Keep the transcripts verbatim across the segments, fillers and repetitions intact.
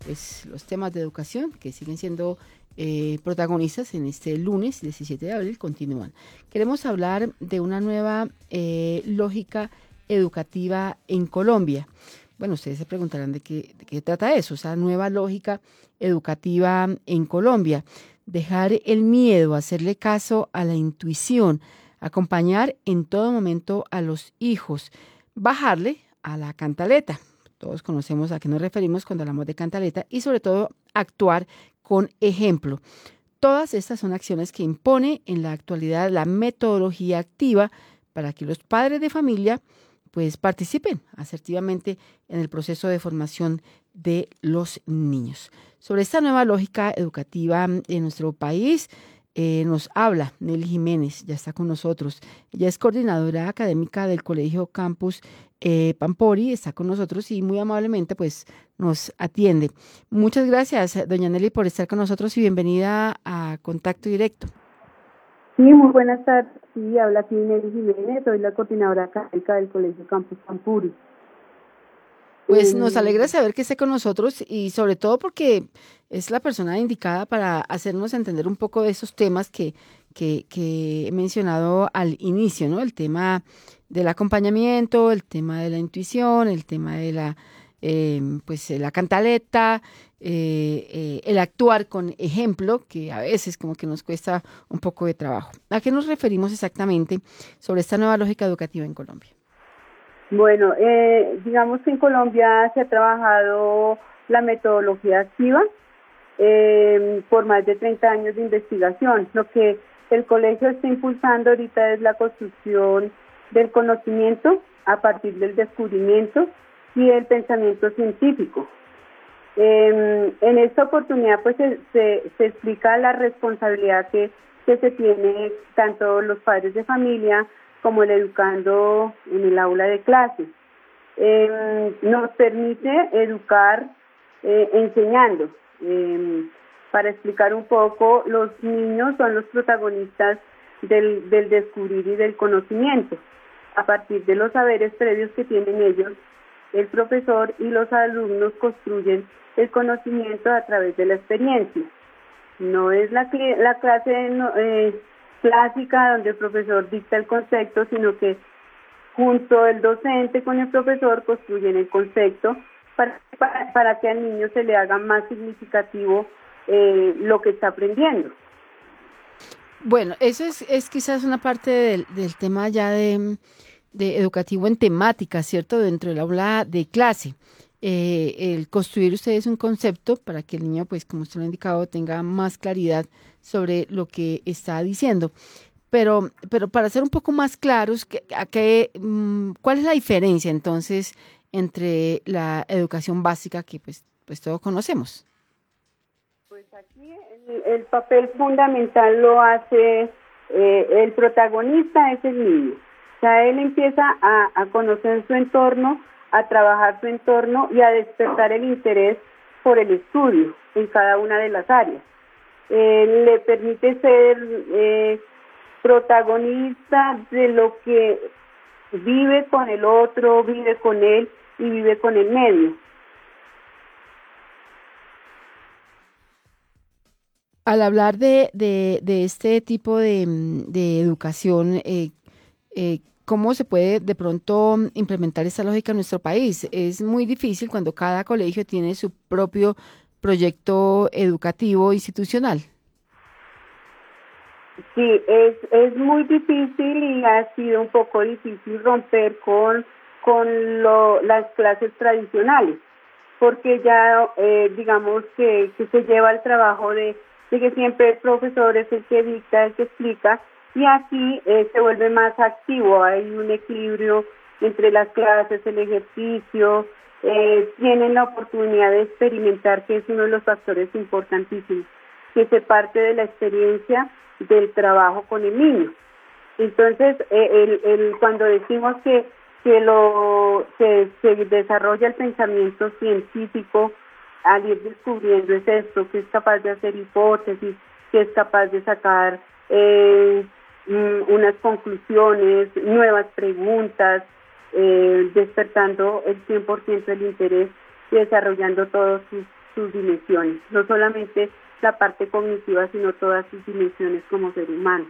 pues, los temas de educación que siguen siendo eh, protagonistas en este lunes diecisiete de abril continúan. Queremos hablar de una nueva eh, lógica educativa en Colombia. Bueno, ustedes se preguntarán de qué, de qué trata eso, esa nueva lógica educativa en Colombia. Dejar el miedo, hacerle caso a la intuición, acompañar en todo momento a los hijos, bajarle a la cantaleta. Todos conocemos a qué nos referimos cuando hablamos de cantaleta y sobre todo actuar con ejemplo. Todas estas son acciones que impone en la actualidad la metodología activa para que los padres de familia pues participen asertivamente en el proceso de formación de los niños. Sobre esta nueva lógica educativa en nuestro país eh, nos habla Nelly Jiménez, ya está con nosotros. Ella es coordinadora académica del Colegio Campus eh, Pampori, está con nosotros y muy amablemente pues nos atiende. Muchas gracias, doña Nelly, por estar con nosotros y bienvenida a Contacto Directo. Sí, muy buenas tardes. Sí, habla aquí Nelly Jiménez, soy la coordinadora académica del Colegio Campus Pampuri. Pues nos alegra saber que esté con nosotros y sobre todo porque es la persona indicada para hacernos entender un poco de esos temas que, que, que he mencionado al inicio, ¿no? El tema del acompañamiento, el tema de la intuición, el tema de la, eh, pues, la cantaleta, eh, eh, el actuar con ejemplo, que a veces como que nos cuesta un poco de trabajo. ¿A qué nos referimos exactamente sobre esta nueva lógica educativa en Colombia? Bueno, eh, digamos que en Colombia se ha trabajado la metodología activa eh, por más de treinta años de investigación. Lo que el colegio está impulsando ahorita es la construcción del conocimiento a partir del descubrimiento y el pensamiento científico. Eh, en esta oportunidad pues se, se, se explica la responsabilidad que, que se tiene tanto los padres de familia como el educando en el aula de clases. Eh, nos permite educar eh, enseñando. Eh, para explicar un poco, los niños son los protagonistas del, del descubrir y del conocimiento. A partir de los saberes previos que tienen ellos, el profesor y los alumnos construyen el conocimiento a través de la experiencia. No es la, la clase no, eh, clásica donde el profesor dicta el concepto, sino que junto el docente con el profesor construyen el concepto para, para, para que al niño se le haga más significativo eh, lo que está aprendiendo. Bueno, eso es, es quizás una parte del, del tema ya de, de educativo en temática, ¿cierto? Dentro del aula de clase. Eh, el construir ustedes un concepto para que el niño, pues como usted lo ha indicado, tenga más claridad sobre lo que está diciendo. Pero, pero para ser un poco más claros, ¿a qué, ¿cuál es la diferencia entonces entre la educación básica que pues, pues todos conocemos? Pues aquí el, el papel fundamental lo hace eh, el protagonista, es el niño. O sea, él empieza a, a conocer su entorno, a trabajar su entorno y a despertar el interés por el estudio en cada una de las áreas. Eh, le permite ser eh, protagonista de lo que vive con el otro, vive con él y vive con el medio. Al hablar de, de, de este tipo de, de educación, eh, eh, ¿cómo se puede de pronto implementar esta lógica en nuestro país? Es muy difícil cuando cada colegio tiene su propio proyecto educativo institucional. Sí, es, es muy difícil y ha sido un poco difícil romper con, con lo, las clases tradicionales, porque ya eh, digamos que, que se lleva el trabajo de, de que siempre el profesor es el que dicta, el que explica, y aquí eh, se vuelve más activo, hay un equilibrio entre las clases, el ejercicio, eh, tienen la oportunidad de experimentar, que es uno de los factores importantísimos, que se parte de la experiencia del trabajo con el niño. Entonces, eh, el, el, cuando decimos que, que lo se, se desarrolla el pensamiento científico al ir descubriendo es esto, que es capaz de hacer hipótesis, que es capaz de sacar eh, unas conclusiones, nuevas preguntas, eh, despertando el cien por ciento del interés y desarrollando todos sus, sus dimensiones, no solamente la parte cognitiva, sino todas sus dimensiones como ser humano.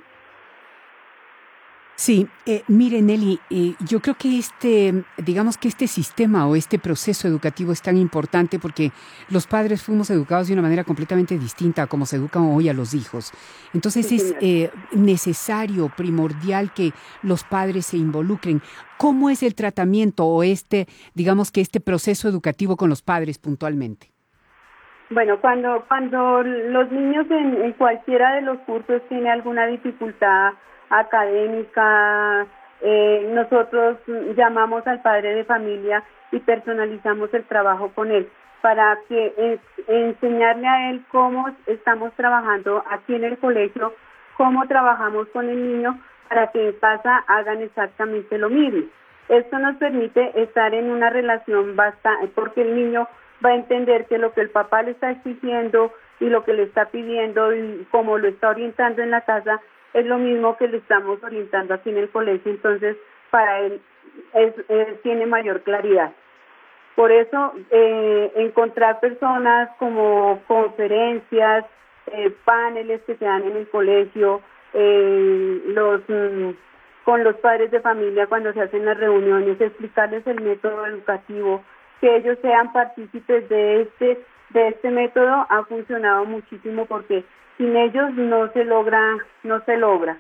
Sí, eh, mire Nelly, eh, yo creo que este, digamos que este sistema o este proceso educativo es tan importante porque los padres fuimos educados de una manera completamente distinta a como se educan hoy a los hijos. Entonces Sí, es eh, necesario, primordial que los padres se involucren. ¿Cómo es el tratamiento o este, digamos que este proceso educativo con los padres puntualmente? Bueno, cuando cuando los niños en, en cualquiera de los cursos tienen alguna dificultad académica, eh, nosotros llamamos al padre de familia y personalizamos el trabajo con él para que eh, enseñarle a él cómo estamos trabajando aquí en el colegio, cómo trabajamos con el niño para que en casa hagan exactamente lo mismo. Esto nos permite estar en una relación bastante, porque el niño va a entender que lo que el papá le está exigiendo y lo que le está pidiendo y cómo lo está orientando en la casa es lo mismo que le estamos orientando aquí en el colegio, entonces para él es, él tiene mayor claridad. Por eso eh, encontrar personas como conferencias, eh, paneles que se dan en el colegio, eh, los mm, con los padres de familia cuando se hacen las reuniones, explicarles el método educativo, que ellos sean partícipes de este de este método ha funcionado muchísimo porque sin ellos no se logra, no se logra.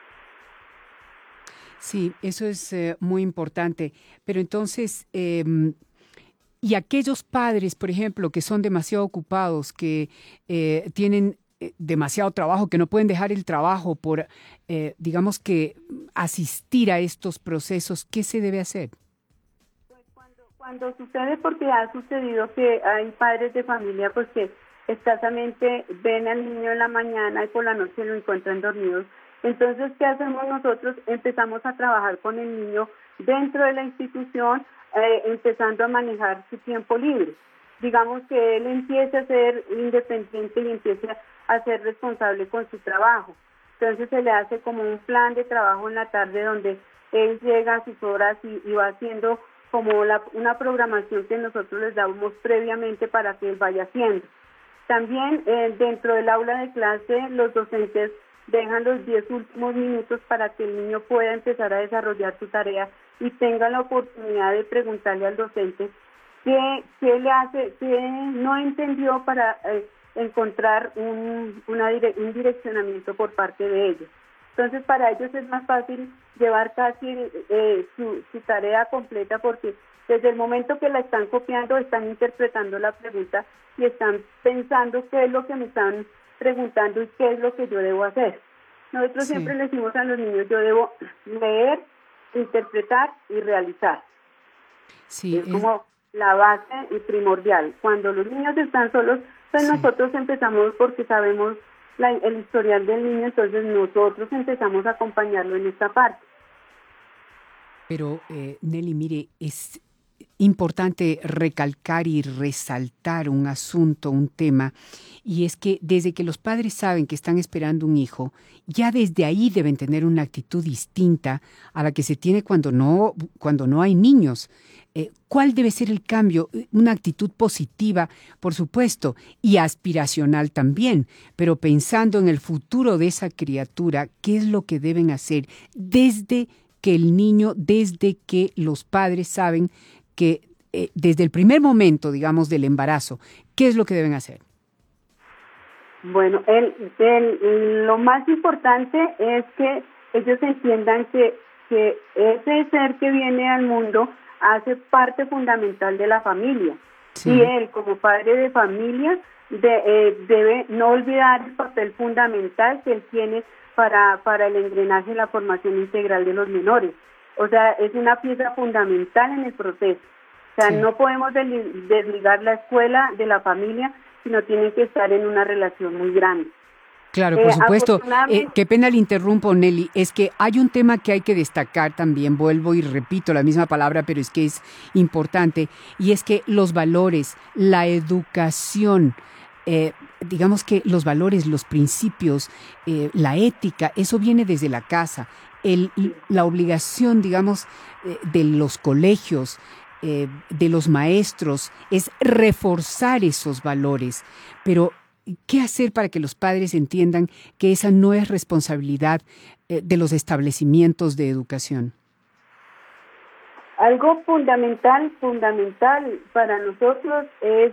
Sí, eso es eh, muy importante. Pero entonces, eh, y aquellos padres, por ejemplo, que son demasiado ocupados, que eh, tienen eh, demasiado trabajo, que no pueden dejar el trabajo por, eh, digamos que, asistir a estos procesos, ¿qué se debe hacer? Pues cuando, cuando sucede, porque ha sucedido que hay padres de familia pues que escasamente ven al niño en la mañana y por la noche lo encuentran dormidos. Entonces, ¿qué hacemos nosotros? Empezamos a trabajar con el niño dentro de la institución, eh, empezando a manejar su tiempo libre. Digamos que él empiece a ser independiente y empiece a ser responsable con su trabajo. Entonces, se le hace como un plan de trabajo en la tarde donde él llega a sus horas y, y va haciendo como la, una programación que nosotros les damos previamente para que él vaya haciendo. También eh, dentro del aula de clase los docentes dejan los diez últimos minutos para que el niño pueda empezar a desarrollar su tarea y tenga la oportunidad de preguntarle al docente qué, qué le hace, qué no entendió para eh, encontrar un, una dire- un direccionamiento por parte de ellos. Entonces para ellos es más fácil llevar casi eh, su, su tarea completa porque desde el momento que la están copiando están interpretando la pregunta y están pensando qué es lo que me están preguntando y qué es lo que yo debo hacer. Nosotros sí. siempre le decimos a los niños, yo debo leer, interpretar y realizar. Sí, es, es como la base primordial. Cuando los niños están solos, pues sí. nosotros empezamos porque sabemos la, el historial del niño, entonces nosotros empezamos a acompañarlo en esta parte. Pero, eh, Nelly, mire, es importante recalcar y resaltar un asunto, un tema, y es que desde que los padres saben que están esperando un hijo, ya desde ahí deben tener una actitud distinta a la que se tiene cuando no, cuando no hay niños. Eh, ¿Cuál debe ser el cambio? Una actitud positiva, por supuesto, y aspiracional también, pero pensando en el futuro de esa criatura, ¿qué es lo que deben hacer desde que el niño, desde que los padres saben que eh, desde el primer momento, digamos, del embarazo, ¿qué es lo que deben hacer? Bueno, el, el, lo más importante es que ellos entiendan que, que ese ser que viene al mundo hace parte fundamental de la familia. Sí. Y él, como padre de familia, de, eh, debe no olvidar el papel fundamental que él tiene para, para el engranaje y la formación integral de los menores. O sea, es una pieza fundamental en el proceso. O sea, sí. no podemos desligar la escuela de la familia, sino tienen que estar en una relación muy grande. Claro, por eh, supuesto. Eh, qué pena le interrumpo, Nelly. Es que hay un tema que hay que destacar también, vuelvo y repito la misma palabra, pero es que es importante, y es que los valores, la educación, eh, digamos que los valores, los principios, eh, la ética, eso viene desde la casa. El, la obligación, digamos, eh, de los colegios eh, de los maestros es reforzar esos valores, pero ¿qué hacer para que los padres entiendan que esa no es responsabilidad eh, de los establecimientos de educación? Algo fundamental, fundamental para nosotros es,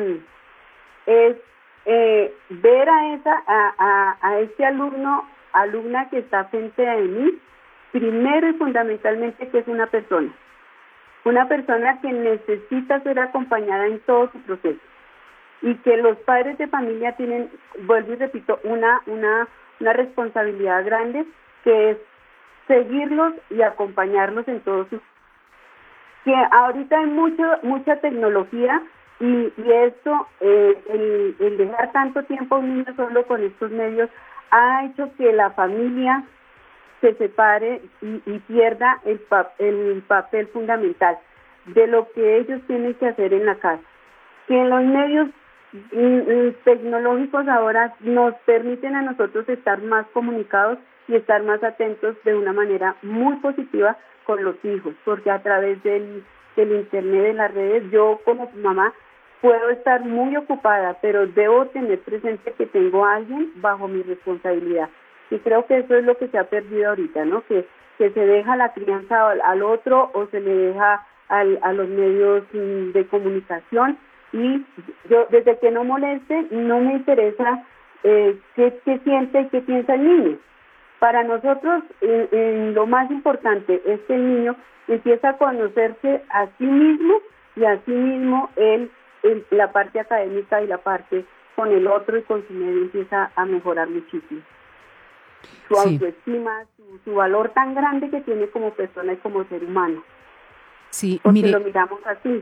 es eh, ver a esa, a, a, a ese alumno, alumna que está frente a mí, primero y fundamentalmente que es una persona, una persona que necesita ser acompañada en todo su proceso y que los padres de familia tienen, vuelvo y repito, una, una, una responsabilidad grande que es seguirlos y acompañarlos en todo su que ahorita hay mucho, mucha tecnología y, y esto, eh, el, el dejar tanto tiempo a un niño solo con estos medios ha hecho que la familia se separe y, y pierda el, pa, el papel fundamental de lo que ellos tienen que hacer en la casa. Que los medios mm, tecnológicos ahora nos permiten a nosotros estar más comunicados y estar más atentos de una manera muy positiva con los hijos, porque a través del, del internet, de las redes, yo como mamá puedo estar muy ocupada, pero debo tener presente que tengo a alguien bajo mi responsabilidad. Y creo que eso es lo que se ha perdido ahorita, ¿no? Que, que se deja la crianza al, al otro o se le deja al, a los medios de comunicación. Y yo, desde que no moleste, no me interesa eh, qué, qué siente y qué piensa el niño. Para nosotros, eh, eh, lo más importante es que el niño empieza a conocerse a sí mismo y a sí mismo él, él, la parte académica y la parte con el otro y con su medio empieza a mejorar muchísimo. Su sí. autoestima, su, su valor tan grande que tiene como persona y como ser humano. Sí, porque mire, lo miramos así.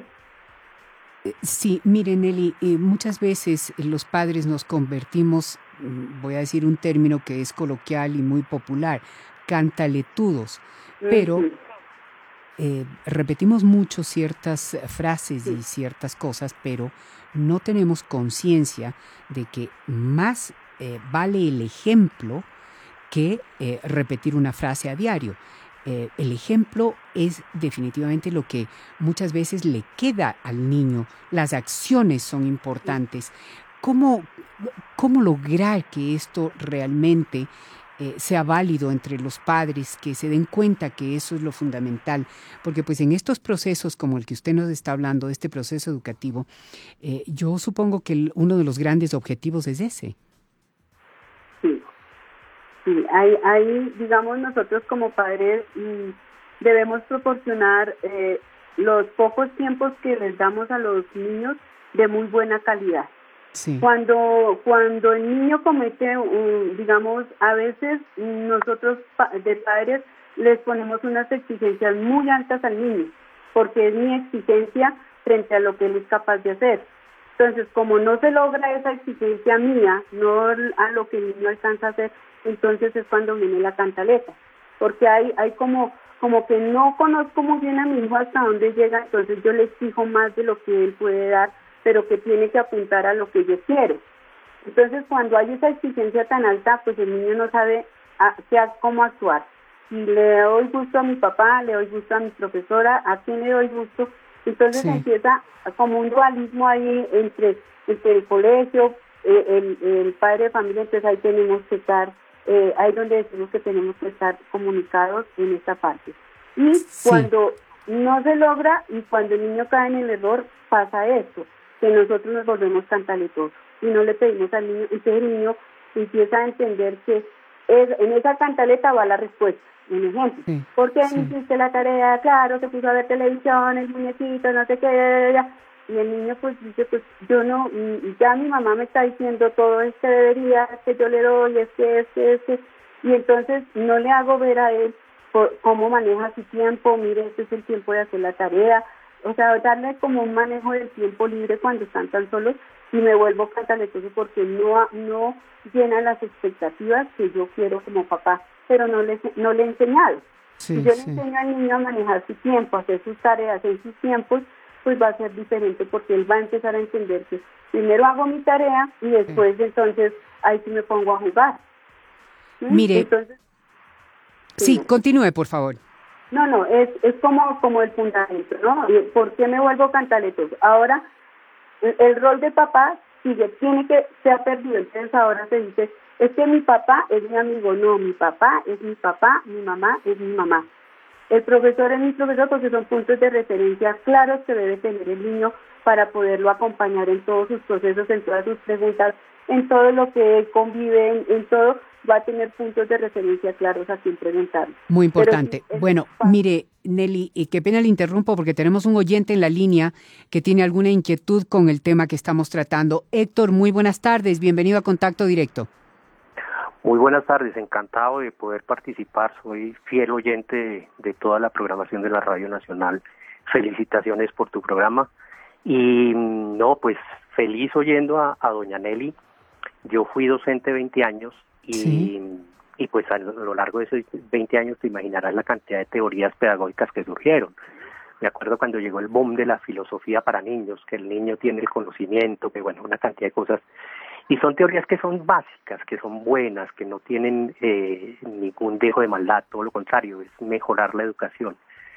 Sí, mire, Nelly, eh, muchas veces los padres nos convertimos, voy a decir un término que es coloquial y muy popular, cantaletudos, pero Uh-huh. eh, repetimos mucho ciertas frases y ciertas cosas, pero no tenemos conciencia de que más eh, vale el ejemplo que eh, repetir una frase a diario. Eh, el ejemplo es definitivamente lo que muchas veces le queda al niño. Las acciones son importantes. ¿Cómo, cómo lograr que esto realmente eh, sea válido entre los padres, que se den cuenta que eso es lo fundamental? Porque pues en estos procesos como el que usted nos está hablando, de este proceso educativo, eh, yo supongo que el, uno de los grandes objetivos es ese. Sí. Sí, ahí, ahí, digamos, nosotros como padres mmm, debemos proporcionar eh, los pocos tiempos que les damos a los niños de muy buena calidad. Sí. Cuando cuando el niño comete, um, digamos, a veces nosotros pa- de padres les ponemos unas exigencias muy altas al niño, porque es mi exigencia frente a lo que él es capaz de hacer. Entonces, como no se logra esa exigencia mía, no a lo que el niño alcanza a hacer, entonces es cuando viene la cantaleta, porque hay hay como como que no conozco muy bien a mi hijo hasta dónde llega, entonces yo le exijo más de lo que él puede dar, pero que tiene que apuntar a lo que yo quiero. Entonces, cuando hay esa exigencia tan alta, pues el niño no sabe a, qué, cómo actuar. Si le doy gusto a mi papá, le doy gusto a mi profesora, ¿a quién le doy gusto? Entonces sí. empieza como un dualismo ahí entre, entre el colegio, eh, el, el padre de familia, entonces ahí tenemos que estar, eh, ahí donde decimos que tenemos que estar comunicados en esta parte. Y sí. cuando no se logra y cuando el niño cae en el error, pasa esto, que nosotros nos volvemos cantaletosos y no le pedimos al niño, entonces el niño empieza a entender que es, en esa cantaleta va la respuesta. Un ejemplo, sí, ¿por qué sí. no hiciste la tarea? Claro, se puso a ver televisión, el muñequito, no sé qué, y el niño pues dice, pues yo no, ya mi mamá me está diciendo todo es que debería, es que yo le doy, es que, es que, es que, y entonces no le hago ver a él por, cómo maneja su tiempo, mire, este es el tiempo de hacer la tarea, o sea, darle como un manejo del tiempo libre cuando están tan solos, y me vuelvo cantaletoso porque no, no llena las expectativas que yo quiero como papá, pero no le, no le he enseñado. Sí, si yo sí. le enseño al niño a manejar su tiempo, a hacer sus tareas en sus tiempos, pues va a ser diferente porque él va a empezar a entender que primero hago mi tarea y después sí. entonces ahí sí me pongo a jugar. ¿Sí? Mire, entonces, sí, sí, continúe por favor. No, no, es es como como el fundamento, ¿no? ¿Por qué me vuelvo cantaletoso? Ahora, el, el rol de papá sigue, tiene que, se ha perdido, entonces ahora se dice, es que mi papá es mi amigo, no, mi papá es mi papá, mi mamá es mi mamá. El profesor es mi profesor porque son puntos de referencia claros que debe tener el niño para poderlo acompañar en todos sus procesos, en todas sus preguntas, en todo lo que él convive, en, en todo, va a tener puntos de referencia claros a quien preguntarle. Muy importante. Sí, bueno, mire, Nelly, y qué pena le interrumpo porque tenemos un oyente en la línea que tiene alguna inquietud con el tema que estamos tratando. Héctor, muy buenas tardes, bienvenido a Contacto Directo. Muy buenas tardes, encantado de poder participar, soy fiel oyente de, de toda la programación de la Radio Nacional. Felicitaciones por tu programa. Y no, pues feliz oyendo a, a doña Nelly. Yo fui docente veinte años y, sí. y pues a lo largo de esos veinte años te imaginarás la cantidad de teorías pedagógicas que surgieron. Me acuerdo cuando llegó el boom de la filosofía para niños, que el niño tiene el conocimiento, que bueno, una cantidad de cosas. Y son teorías que son básicas, que son buenas, que no tienen eh, ningún dejo de maldad, todo lo contrario, es mejorar la educación.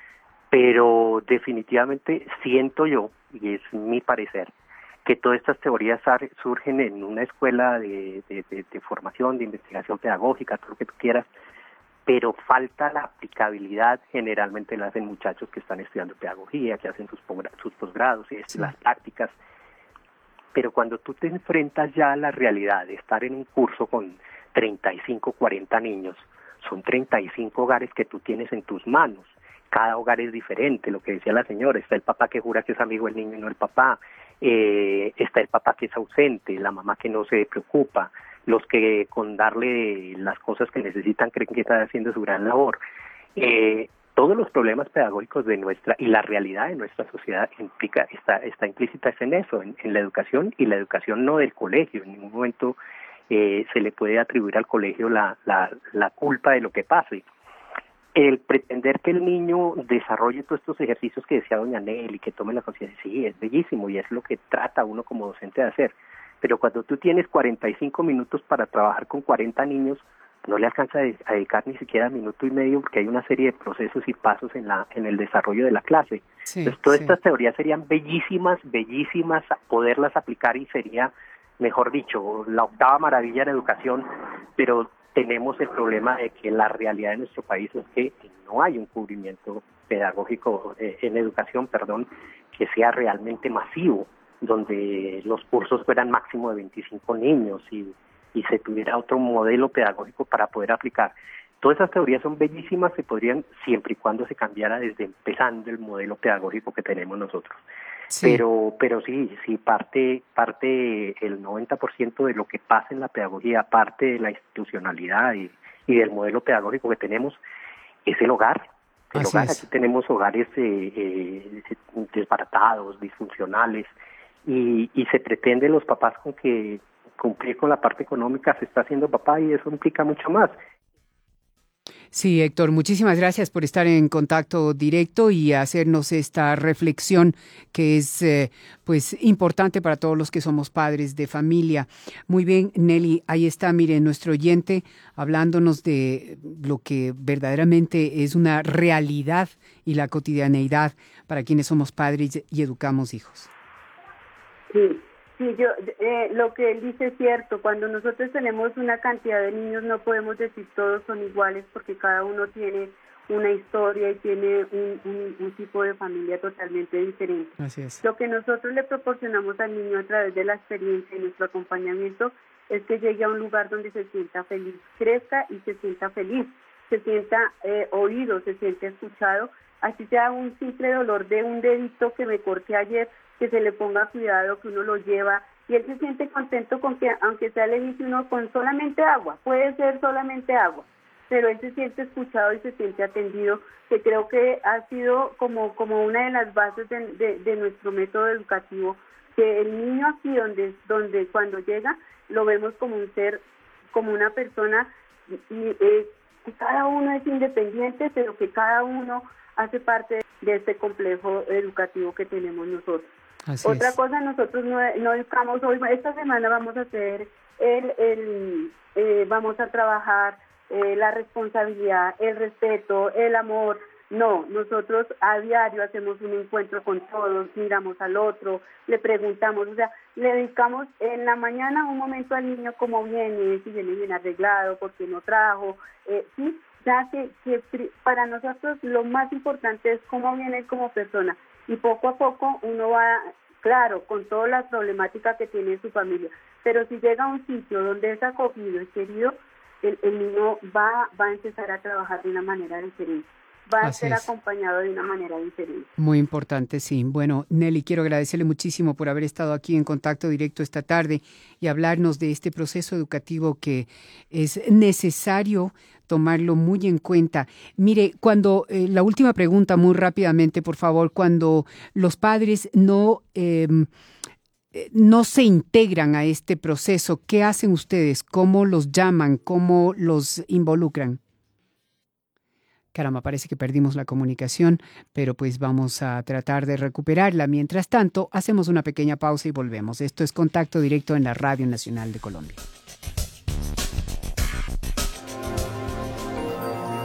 Pero definitivamente siento yo, y es mi parecer, que todas estas teorías surgen en una escuela de, de, de, de formación, de investigación pedagógica, todo lo que tú quieras, pero falta la aplicabilidad. Generalmente la hacen muchachos que están estudiando pedagogía, que hacen sus, sus posgrados, y sí. las prácticas. Pero cuando tú te enfrentas ya a la realidad de estar en un curso con treinta y cinco, cuarenta niños, son treinta y cinco hogares que tú tienes en tus manos. Cada hogar es diferente, lo que decía la señora, está el papá que jura que es amigo del niño y no el papá, eh, está el papá que es ausente, la mamá que no se preocupa, los que con darle las cosas que necesitan creen que están haciendo su gran labor. Eh, todos los problemas pedagógicos de nuestra y la realidad de nuestra sociedad implica está está implícita en eso, en, en la educación, y la educación no del colegio. En ningún momento eh, se le puede atribuir al colegio la, la, la culpa de lo que pase. El pretender que el niño desarrolle todos estos ejercicios que decía doña Nelly, que tome la conciencia, sí, es bellísimo y es lo que trata uno como docente de hacer. Pero cuando tú tienes cuarenta y cinco minutos para trabajar con cuarenta niños, no le alcanza a dedicar ni siquiera minuto y medio porque hay una serie de procesos y pasos en la en el desarrollo de la clase. Sí, Entonces todas sí. estas teorías serían bellísimas, bellísimas, poderlas aplicar y sería, mejor dicho, la octava maravilla en educación, pero tenemos el problema de que la realidad de nuestro país es que no hay un cubrimiento pedagógico eh, en educación, perdón, que sea realmente masivo, donde los cursos fueran máximo de veinticinco niños y y se tuviera otro modelo pedagógico para poder aplicar. Todas esas teorías son bellísimas, se podrían siempre y cuando se cambiara desde empezando el modelo pedagógico que tenemos nosotros. Sí. Pero pero sí, sí, parte parte el noventa por ciento de lo que pasa en la pedagogía, parte de la institucionalidad y, y del modelo pedagógico que tenemos, es el hogar. El Así hogar, es. Aquí tenemos hogares eh, eh, desbaratados, disfuncionales, y, y se pretende los papás con que cumplir con la parte económica se está haciendo papá, y eso implica mucho más. Sí, Héctor, muchísimas gracias por estar en contacto directo y hacernos esta reflexión que es eh, pues importante para todos los que somos padres de familia. Muy bien, Nelly, ahí está, mire, nuestro oyente hablándonos de lo que verdaderamente es una realidad y la cotidianeidad para quienes somos padres y educamos hijos. Sí. Sí, yo, eh, lo que él dice es cierto. Cuando nosotros tenemos una cantidad de niños no podemos decir todos son iguales porque cada uno tiene una historia y tiene un, un, un tipo de familia totalmente diferente. Así es. Lo que nosotros le proporcionamos al niño a través de la experiencia y nuestro acompañamiento es que llegue a un lugar donde se sienta feliz, crezca y se sienta feliz, se sienta eh, oído, se siente escuchado, así sea un simple dolor de un dedito que me corté ayer, que se le ponga cuidado, que uno lo lleva y él se siente contento con que, aunque sea le dice uno con solamente agua, puede ser solamente agua, pero él se siente escuchado y se siente atendido, que creo que ha sido como, como una de las bases de, de, de nuestro método educativo, que el niño aquí donde, donde cuando llega lo vemos como un ser, como una persona, y eh, que cada uno es independiente, pero que cada uno hace parte de este complejo educativo que tenemos nosotros. Así Otra es. cosa, nosotros no, no educamos hoy, esta semana vamos a hacer, el, el eh, vamos a trabajar eh, la responsabilidad, el respeto, el amor, No, nosotros a diario hacemos un encuentro con todos, miramos al otro, le preguntamos, o sea, le dedicamos en la mañana un momento al niño cómo viene, si viene bien arreglado, por qué no trajo, eh, sí, ya que, que para nosotros lo más importante es cómo viene como persona, y poco a poco uno va, claro, con toda la problemática que tiene su familia, pero si llega a un sitio donde es acogido, es querido, el, el niño va, va a empezar a trabajar de una manera diferente. Va a Así ser es. acompañado de una manera diferente. Muy importante, sí. Bueno, Nelly, quiero agradecerle muchísimo por haber estado aquí en contacto directo esta tarde y hablarnos de este proceso educativo que es necesario tomarlo muy en cuenta. Mire, cuando, eh, la última pregunta muy rápidamente, por favor, cuando los padres no, eh, no se integran a este proceso, ¿qué hacen ustedes? ¿Cómo los llaman? ¿Cómo los involucran? Caramba, parece que perdimos la comunicación, pero pues vamos a tratar de recuperarla. Mientras tanto, hacemos una pequeña pausa y volvemos. Esto es Contacto Directo en la Radio Nacional de Colombia.